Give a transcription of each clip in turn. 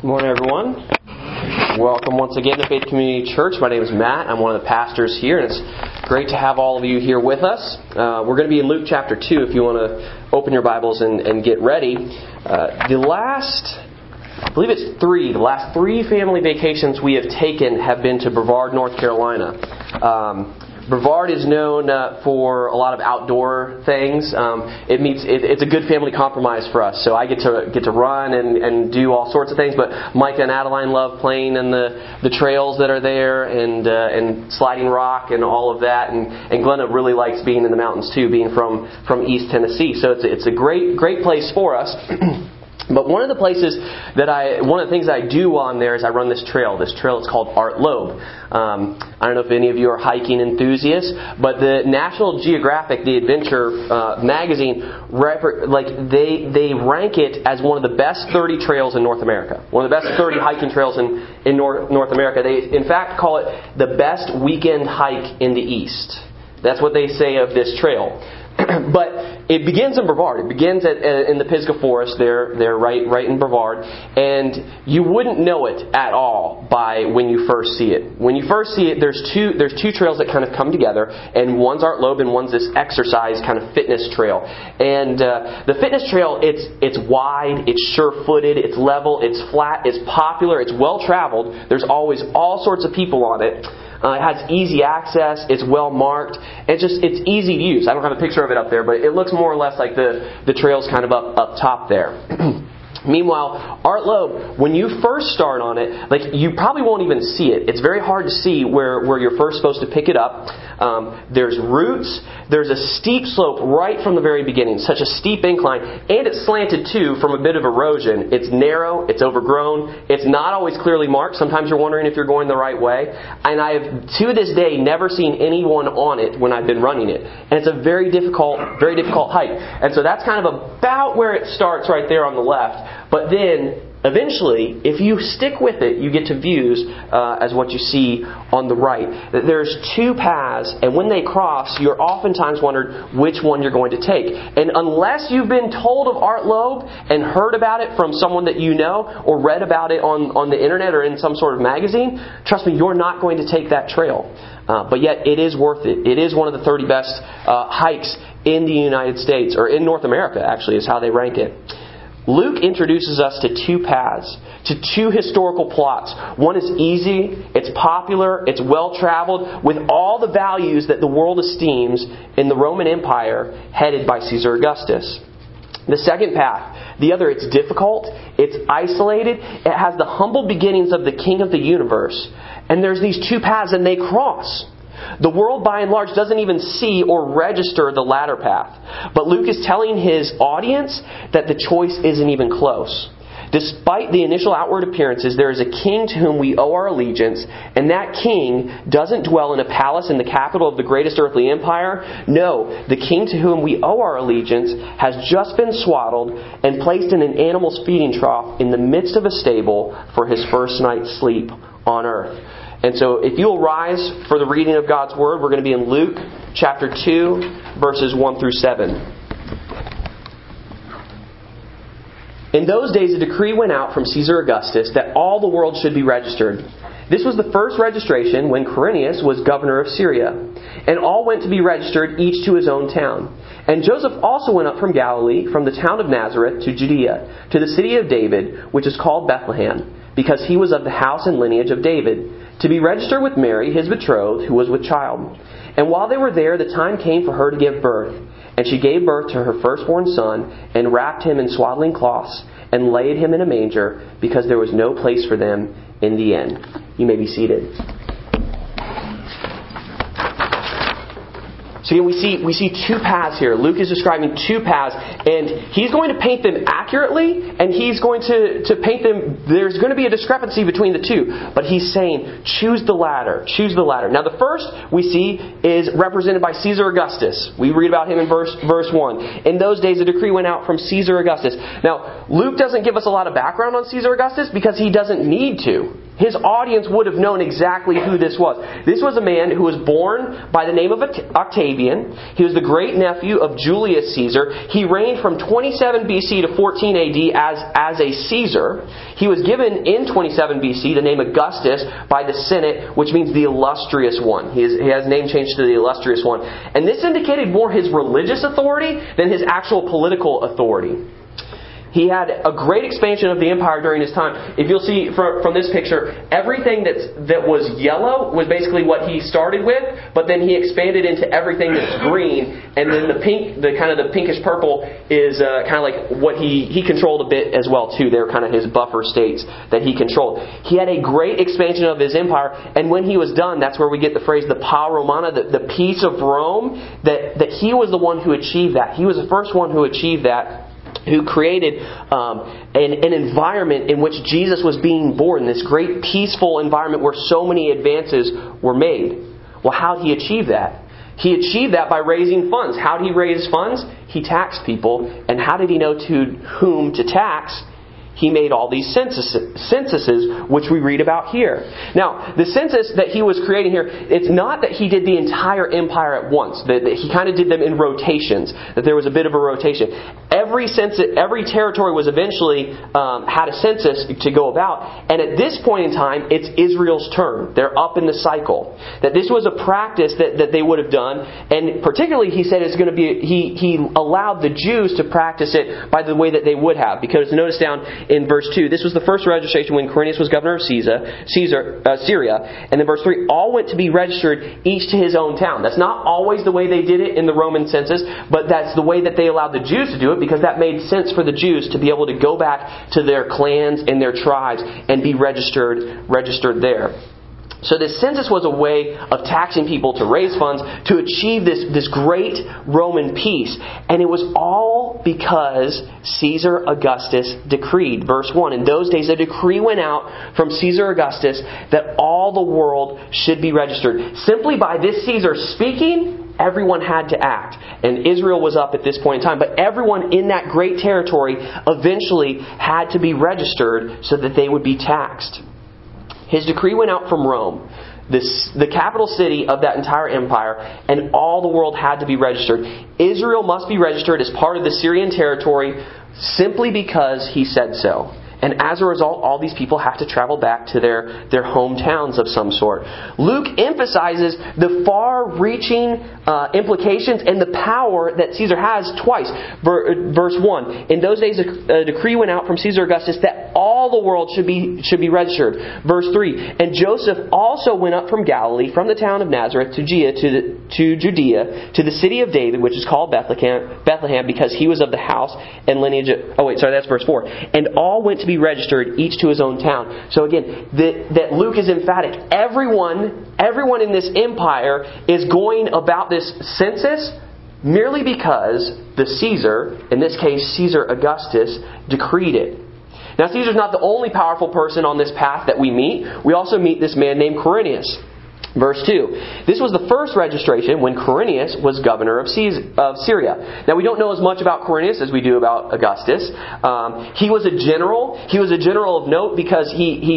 Good morning, everyone. Welcome once again to Faith Community Church. My name is Matt. I'm one of the pastors here, and it's great to have all of you here with us. We're going to be in Luke chapter 2 if you want to open your Bibles and get ready. The last three family vacations we have taken have been to Brevard, North Carolina. Brevard is known for a lot of outdoor things. It's a good family compromise for us. So I get to run and do all sorts of things. But Micah and Adeline love playing in the trails that are there and sliding rock and all of that. And Glenna really likes being in the mountains too, being from East Tennessee. So it's a great place for us. But one of the things I do while I'm there is I run this trail. This trail is called Art Loeb. I don't know if any of you are hiking enthusiasts, but the National Geographic, the Adventure magazine, they rank it as one of the best 30 trails in North America. One of the best 30 hiking trails in North America. They, in fact, call it the best weekend hike in the East. That's what they say of this trail. But it begins in Brevard. It begins in the Pisgah Forest. They're right in Brevard, and you wouldn't know it at all by when you first see it. When you first see it, there's two trails that kind of come together, and one's Art Loeb and one's this exercise kind of fitness trail. And the fitness trail, it's wide, it's sure-footed, it's level, it's flat, it's popular, it's well-traveled. There's always all sorts of people on it. It has easy access. It's well marked. It's easy to use. I don't have a picture of it up there, but it looks more or less like the trail's kind of up top there. Meanwhile, Art Loeb, when you first start on it, you probably won't even see it. It's very hard to see where you're first supposed to pick it up. There's roots. There's a steep slope right from the very beginning, such a steep incline, and it's slanted too from a bit of erosion. It's narrow. It's overgrown. It's not always clearly marked. Sometimes you're wondering if you're going the right way. And I have, to this day, never seen anyone on it when I've been running it. And it's a very difficult hike. And so that's kind of about where it starts right there on the left. But then, eventually, if you stick with it, you get to views as what you see on the right. There's two paths, and when they cross, you're oftentimes wondered which one you're going to take. And unless you've been told of Art Loeb and heard about it from someone that you know, or read about it on the internet or in some sort of magazine, trust me, you're not going to take that trail. But yet, it is worth it. It is one of the 30 best hikes in the United States, or in North America, actually, is how they rank it. Luke introduces us to two paths, to two historical plots. One is easy, it's popular, it's well-traveled, with all the values that the world esteems in the Roman Empire headed by Caesar Augustus. The second path, the other, it's difficult, it's isolated, it has the humble beginnings of the King of the universe. And there's these two paths and they cross. The world, by and large, doesn't even see or register the latter path. But Luke is telling his audience that the choice isn't even close. Despite the initial outward appearances, there is a king to whom we owe our allegiance, and that king doesn't dwell in a palace in the capital of the greatest earthly empire. No, the king to whom we owe our allegiance has just been swaddled and placed in an animal's feeding trough in the midst of a stable for his first night's sleep on earth. And so if you'll rise for the reading of God's Word, we're going to be in Luke chapter 2, verses 1 through 7. In those days, a decree went out from Caesar Augustus that all the world should be registered. This was the first registration when Quirinius was governor of Syria. And all went to be registered, each to his own town. And Joseph also went up from Galilee, from the town of Nazareth to Judea, to the city of David, which is called Bethlehem, because he was of the house and lineage of David, to be registered with Mary, his betrothed, who was with child. And while they were there, the time came for her to give birth. And she gave birth to her firstborn son, and wrapped him in swaddling cloths, and laid him in a manger, because there was no place for them in the inn. You may be seated. So again, we see two paths here. Luke is describing two paths, and he's going to paint them accurately, and he's going to paint them. There's going to be a discrepancy between the two, but he's saying, choose the latter. Choose the latter. Now, the first we see is represented by Caesar Augustus. We read about him in verse 1. In those days, a decree went out from Caesar Augustus. Now, Luke doesn't give us a lot of background on Caesar Augustus because he doesn't need to. his audience would have known exactly who this was. This was a man who was born by the name of Octavian. He was the great nephew of Julius Caesar. He reigned from 27 BC to 14 AD as a Caesar. He was given in 27 BC the name Augustus by the Senate, which means the illustrious one. He has name changed to the illustrious one. And this indicated more his religious authority than his actual political authority. He had a great expansion of the empire during his time. If you'll see from this picture, everything that was yellow was basically what he started with, but then he expanded into everything that's green, and then the pink, the pinkish purple is kind of like what he controlled a bit as well too. They were kind of his buffer states that he controlled. He had a great expansion of his empire, and when he was done, that's where we get the phrase the Pax Romana, the peace of Rome. That he was the one who achieved that. He was the first one who achieved that, who created an environment in which Jesus was being born, this great peaceful environment where so many advances were made. Well, how did he achieve that? He achieved that by raising funds. How did he raise funds? He taxed people. And how did he know to whom to tax? He made all these censuses, which we read about here. Now, the census that he was creating here, it's not that he did the entire empire at once. That he kind of did them in rotations. That there was a bit of a rotation. Every territory was eventually had a census to go about. And at this point in time, it's Israel's turn. They're up in the cycle. That this was a practice that they would have done. And particularly, he said it's going to be. He allowed the Jews to practice it by the way that they would have. Because notice down in verse 2, this was the first registration when Quirinius was governor of Syria. And then verse 3, all went to be registered, each to his own town. That's not always the way they did it in the Roman census, but that's the way that they allowed the Jews to do it, because that made sense for the Jews to be able to go back to their clans and their tribes and be registered there. So this census was a way of taxing people to raise funds to achieve this great Roman peace. And it was all because Caesar Augustus decreed. Verse 1, in those days a decree went out from Caesar Augustus that all the world should be registered. Simply by this Caesar speaking, everyone had to act. And Israel was up at this point in time. But everyone in that great territory eventually had to be registered so that they would be taxed. His decree went out from Rome, the capital city of that entire empire, and all the world had to be registered. Israel must be registered as part of the Syrian territory simply because he said so. And as a result, all these people have to travel back to their hometowns of some sort. Luke emphasizes the far-reaching implications and the power that Caesar has twice. Verse 1, in those days a decree went out from Caesar Augustus that all the world should be registered. Verse 3, and Joseph also went up from Galilee, from the town of Nazareth to Judea, to the city of David, which is called Bethlehem, because he was of the house and lineage of... that's verse 4. And all went to be registered, each to his own town. So again, that Luke is emphatic. Everyone in this empire is going about this census merely because the Caesar, in this case Caesar Augustus, decreed it. Now Caesar's not the only powerful person on this path that we meet. We also meet this man named Quirinius. Verse 2. This was the first registration when Quirinius was governor of Syria. Now we don't know as much about Quirinius as we do about Augustus. He was a general. He was a general of note because he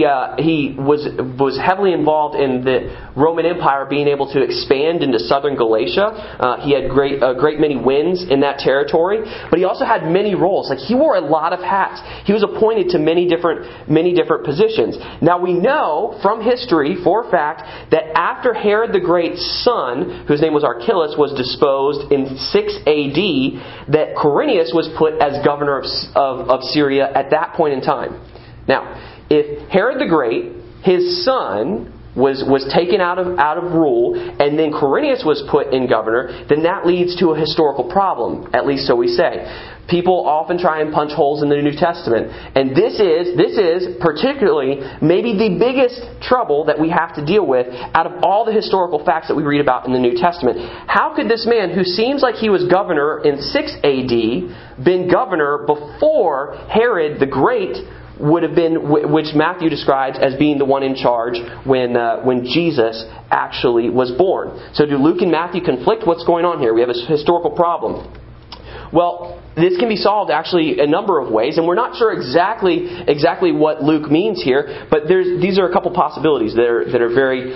was heavily involved in the Roman Empire being able to expand into southern Galatia. He had a great many wins in that territory, but he also had many roles. Like he wore a lot of hats. He was appointed to many different positions. Now we know from history for a fact that after Herod the Great's son, whose name was Archelaus, was disposed in 6 AD, that Quirinius was put as governor of Syria at that point in time. Now, if Herod the Great, his son, was taken out of rule, and then Quirinius was put in governor, then that leads to a historical problem, at least so we say. People often try and punch holes in the New Testament. And this is particularly maybe the biggest trouble that we have to deal with out of all the historical facts that we read about in the New Testament. How could this man, who seems like he was governor in 6 AD, been governor before Herod the Great would have been, which Matthew describes as being the one in charge when Jesus actually was born? So do Luke and Matthew conflict? What's going on here? We have a historical problem. Well, this can be solved actually a number of ways, and we're not sure exactly what Luke means here, but these are a couple possibilities that are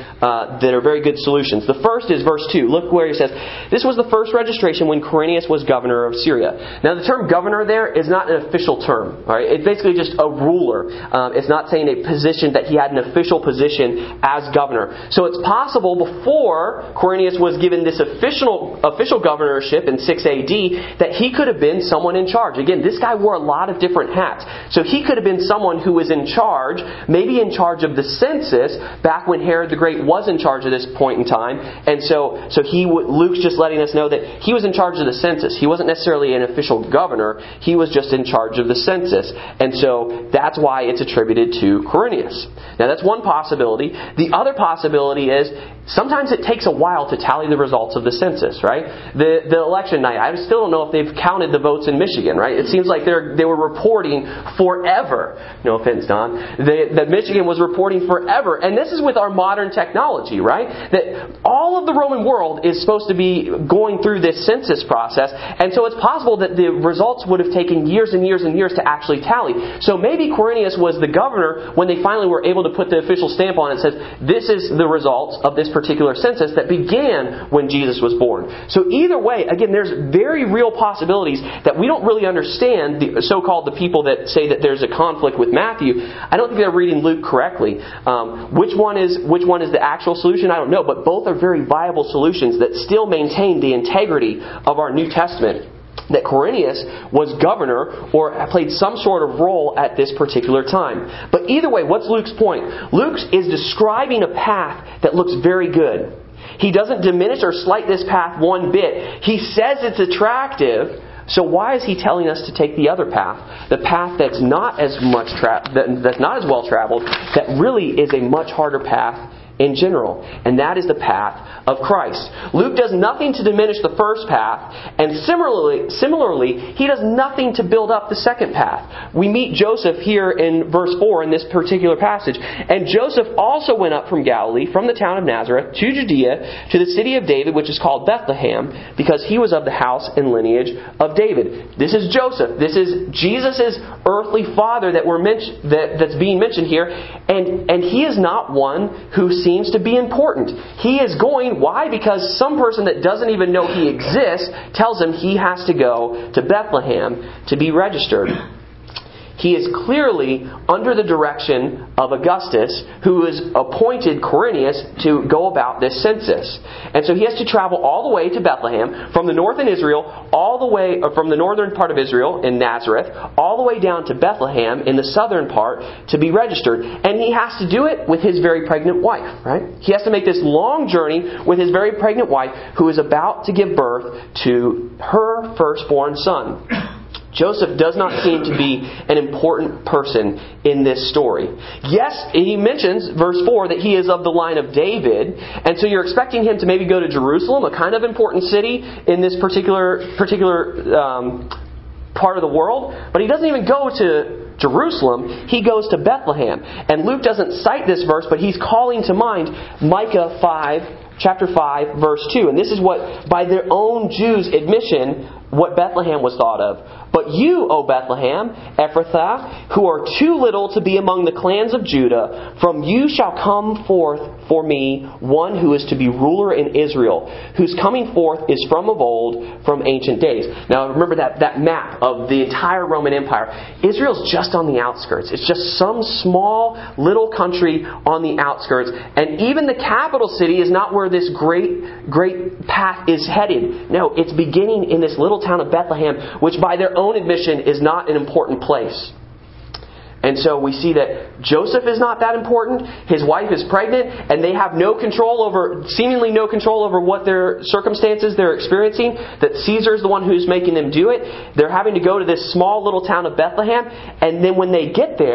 very good solutions. The first is verse 2. Look where he says, "This was the first registration when Quirinius was governor of Syria." Now the term governor there is not an official term. All right? It's basically just a ruler. It's not saying a position that he had an official position as governor. So it's possible before Quirinius was given this official governorship in 6 AD that he could have been someone in charge. Again, this guy wore a lot of different hats. So he could have been someone who was in charge, maybe in charge of the census, back when Herod the Great was in charge at this point in time. And so Luke's just letting us know that he was in charge of the census. He wasn't necessarily an official governor. He was just in charge of the census. And so that's why it's attributed to Quirinius. Now that's one possibility. The other possibility is sometimes it takes a while to tally the results of the census, right? The election night, I still don't know if they've counted the votes in Michigan, right? It seems like they were reporting forever. No offense, Don. That Michigan was reporting forever. And this is with our modern technology, right? That all of the Roman world is supposed to be going through this census process. And so it's possible that the results would have taken years and years and years to actually tally. So maybe Quirinius was the governor when they finally were able to put the official stamp on it and says, this is the results of this particular census that began when Jesus was born. So either way, again, there's very real possibilities that we don't really understand, the so-called the people that say that there's a conflict with Matthew. I don't think they're reading Luke correctly. Which one is the actual solution? I don't know, but both are very viable solutions that still maintain the integrity of our New Testament. That Quirinius was governor or played some sort of role at this particular time. But either way, what's Luke's point? Luke is describing a path that looks very good. He doesn't diminish or slight this path one bit. He says it's attractive. So why is he telling us to take the other path? The path that's not as that's not as well traveled, that really is a much harder path in general. And that is the path of Christ. Luke does nothing to diminish the first path, and similarly, he does nothing to build up the second path. We meet Joseph here in verse 4 in this particular passage. And Joseph also went up from Galilee, from the town of Nazareth, to Judea, to the city of David, which is called Bethlehem, because he was of the house and lineage of David. This is Joseph. This is Jesus' earthly father that's being mentioned here. And he is not one who seems to be important. He is going, why? Because some person that doesn't even know he exists tells him he has to go to Bethlehem to be registered. He is clearly under the direction of Augustus, who has appointed Quirinius to go about this census. And so he has to travel all the way to Bethlehem, from the north in Israel, from the northern part of Israel in Nazareth, all the way down to Bethlehem in the southern part to be registered. And he has to do it with his very pregnant wife, right? He has to make this long journey with his very pregnant wife, who is about to give birth to her firstborn son. Joseph does not seem to be an important person in this story. Yes, he mentions, verse 4, that he is of the line of David, and so you're expecting him to maybe go to Jerusalem, a kind of important city in this particular part of the world, but he doesn't even go to Jerusalem. He goes to Bethlehem. And Luke doesn't cite this verse, but he's calling to mind Micah 5, chapter 5, verse 2. And this is what, by their own Jews' admission, what Bethlehem was thought of. But you, O Bethlehem, Ephrathah, who are too little to be among the clans of Judah, from you shall come forth for me one who is to be ruler in Israel, whose coming forth is from of old, from ancient days. Now remember that map of the entire Roman Empire. Israel's just on the outskirts. It's just some small little country on the outskirts. And even the capital city is not where this great path is headed. No, it's beginning in this little town of Bethlehem, which by their own admission is not an important place. And so we see that Joseph is not that important. His wife is pregnant, and they have seemingly no control over what their circumstances they're experiencing. That Caesar is the one who's making them do it. They're having to go to this small little town of Bethlehem, and then when they get there,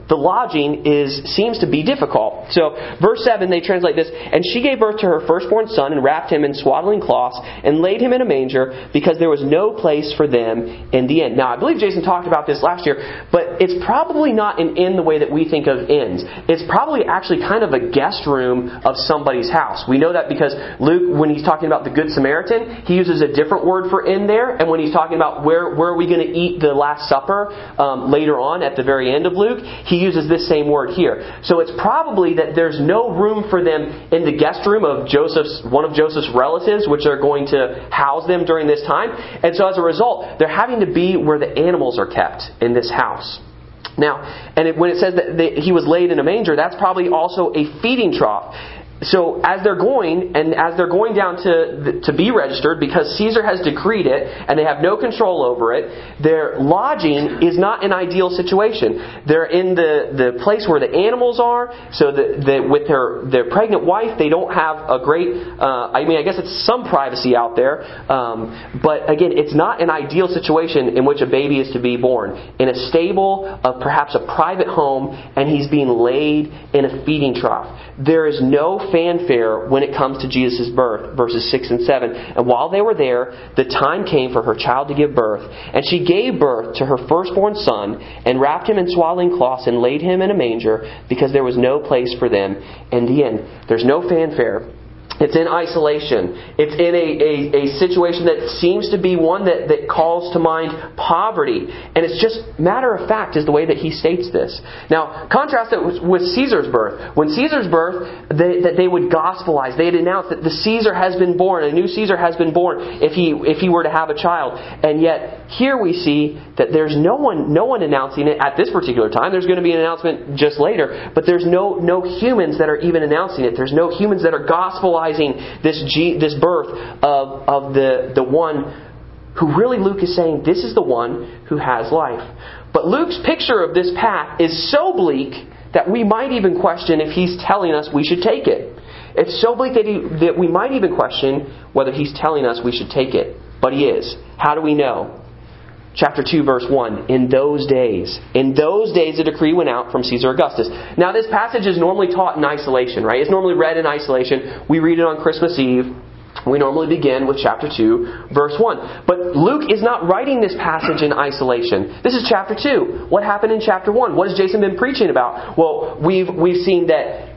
the lodging seems to be difficult. So, verse 7, they translate this, "And she gave birth to her firstborn son and wrapped him in swaddling cloths and laid him in a manger because there was no place for them in the inn." Now, I believe Jason talked about this last year, but it's probably not an inn the way that we think of inns. It's probably actually kind of a guest room of somebody's house. We know that because Luke, when he's talking about the Good Samaritan, he uses a different word for inn there. And when he's talking about where are we going to eat the Last Supper later on at the very end of Luke, he uses this same word here. So it's probably that there's no room for them in the guest room of one of Joseph's relatives, which are going to house them during this time. And so as a result, they're having to be where the animals are kept in this house. Now, when it says that he was laid in a manger, that's probably also a feeding trough. So as they're going down to be registered, because Caesar has decreed it and they have no control over it, their lodging is not an ideal situation. They're in the place where the animals are, so that with their pregnant wife, they don't have a great, I guess it's some privacy out there, but again, it's not an ideal situation in which a baby is to be born. In a stable, perhaps a private home, and he's being laid in a feeding trough. There is no fanfare when it comes to Jesus' birth, verses 6 and 7. "And while they were there, the time came for her child to give birth. And she gave birth to her firstborn son, and wrapped him in swaddling cloths, and laid him in a manger, because there was no place for them in the inn." There's no fanfare. It's in isolation. It's in a situation that seems to be one that calls to mind poverty. And it's just matter of fact is the way that he states this. Now, contrast it with Caesar's birth. When Caesar's birth, they would gospelize. They had announced that the Caesar has been born. A new Caesar has been born if he were to have a child. And yet, here we see that there's no one announcing it at this particular time. There's going to be an announcement just later. But there's no humans that are even announcing it. There's no humans that are gospelizing this birth of the one who really Luke is saying this is the one who has life. But Luke's picture of this path is so bleak that we might even question if he's telling us we should take it. It's so bleak that we might even question whether he's telling us we should take it. But he is. How do we know? Chapter 2, verse 1. In those days a decree went out from Caesar Augustus. Now this passage is normally taught in isolation, right? It's normally read in isolation. We read it on Christmas Eve. We normally begin with chapter 2, verse 1. But Luke is not writing this passage in isolation. This is chapter 2. What happened in chapter 1? What has Jason been preaching about? Well, we've seen that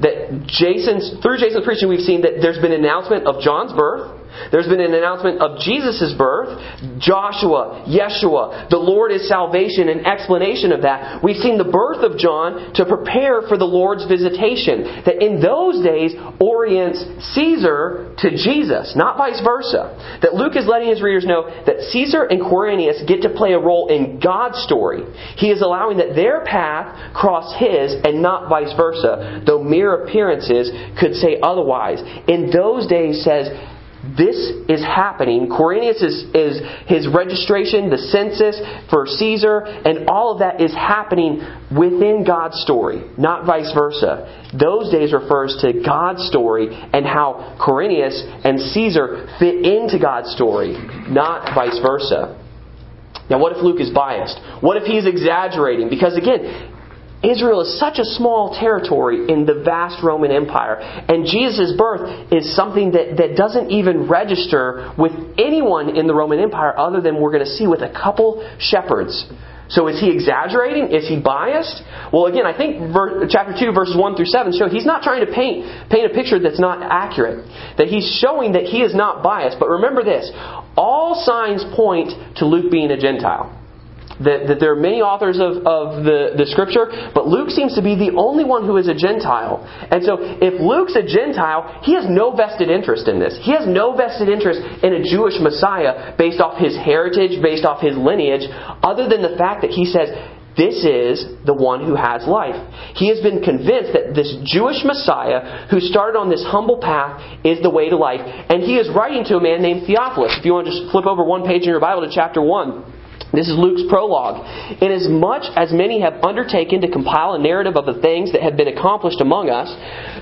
through Jason's preaching, we've seen that there's been an announcement of John's birth. There's been an announcement of Jesus' birth. Joshua, Yeshua, the Lord is salvation, an explanation of that. We've seen the birth of John to prepare for the Lord's visitation. That in those days orients Caesar to Jesus, not vice versa. That Luke is letting his readers know that Caesar and Quirinius get to play a role in God's story. He is allowing that their path cross his and not vice versa, though mere appearances could say otherwise. In those days says, this is happening. Quirinius is his registration, the census for Caesar, and all of that is happening within God's story, not vice versa. Those days refers to God's story and how Quirinius and Caesar fit into God's story, not vice versa. Now, what if Luke is biased? What if he's exaggerating? Because again, Israel is such a small territory in the vast Roman Empire. And Jesus' birth is something that doesn't even register with anyone in the Roman Empire other than we're going to see with a couple shepherds. So is he exaggerating? Is he biased? Well, again, I think chapter 2, verses 1 through 7 show he's not trying to paint a picture that's not accurate. That he's showing that he is not biased. But remember this, all signs point to Luke being a Gentile. That there are many authors of the Scripture, but Luke seems to be the only one who is a Gentile. And so if Luke's a Gentile, he has no vested interest in this. He has no vested interest in a Jewish Messiah based off his heritage, based off his lineage, other than the fact that he says, this is the one who has life. He has been convinced that this Jewish Messiah who started on this humble path is the way to life. And he is writing to a man named Theophilus. If you want to just flip over one page in your Bible to chapter 1. This is Luke's prologue. Inasmuch as many have undertaken to compile a narrative of the things that have been accomplished among us,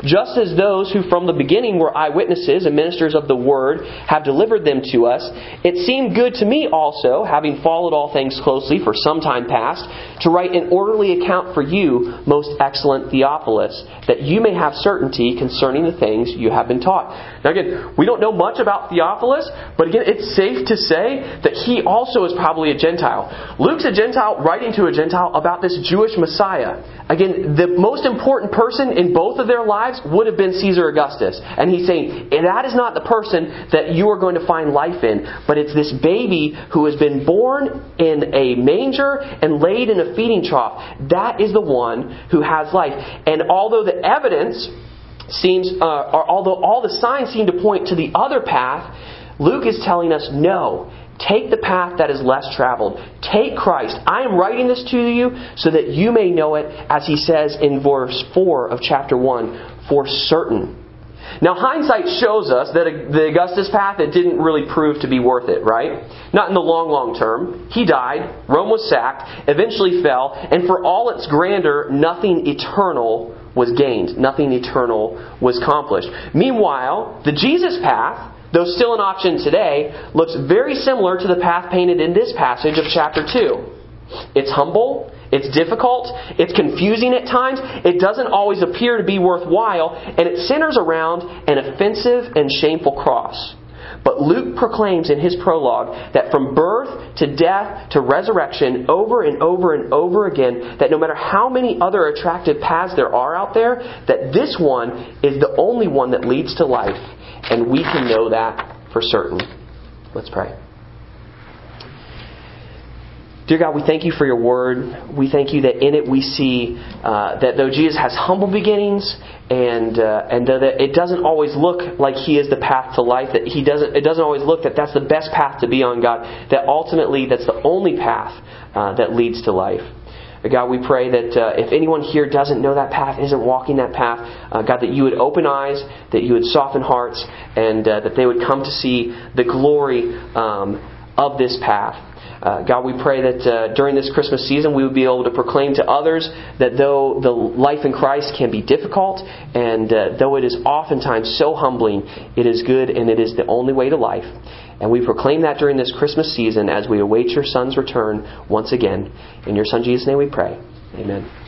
just as those who from the beginning were eyewitnesses and ministers of the word have delivered them to us, it seemed good to me also, having followed all things closely for some time past, to write an orderly account for you, most excellent Theophilus, that you may have certainty concerning the things you have been taught. Now again, we don't know much about Theophilus, but again, it's safe to say that he also is probably a Gentile. Luke's a Gentile writing to a Gentile about this Jewish Messiah. Again, the most important person in both of their lives would have been Caesar Augustus. And he's saying, that is not the person that you are going to find life in, but it's this baby who has been born in a manger and laid in a feeding trough. That is the one who has life. And although the evidence although all the signs seem to point to the other path, Luke is telling us, no, take the path that is less traveled. Take Christ. I am writing this to you so that you may know it, as he says in verse 4 of chapter 1, for certain. Now, hindsight shows us that the Augustus path, it didn't really prove to be worth it, right? Not in the long term. He died, Rome was sacked, eventually fell, and for all its grandeur, nothing eternal was gained. Nothing eternal was accomplished. Meanwhile, the Jesus path, though still an option today, looks very similar to the path painted in this passage of chapter 2. It's humble, it's difficult, it's confusing at times, it doesn't always appear to be worthwhile, and it centers around an offensive and shameful cross. But Luke proclaims in his prologue that from birth to death to resurrection, over and over and over again, that no matter how many other attractive paths there are out there, that this one is the only one that leads to life. And we can know that for certain. Let's pray. Dear God, we thank you for your word. We thank you that in it we see that though Jesus has humble beginnings and that it doesn't always look like he is the path to life, that it doesn't always look that that's the best path to be on, God, that ultimately that's the only path that leads to life. God, we pray that if anyone here doesn't know that path, isn't walking that path, God, that you would open eyes, that you would soften hearts, and that they would come to see the glory of this path. God, we pray that during this Christmas season we would be able to proclaim to others that though the life in Christ can be difficult and though it is oftentimes so humbling, it is good and it is the only way to life. And we proclaim that during this Christmas season as we await your Son's return once again. In your Son Jesus' name we pray. Amen.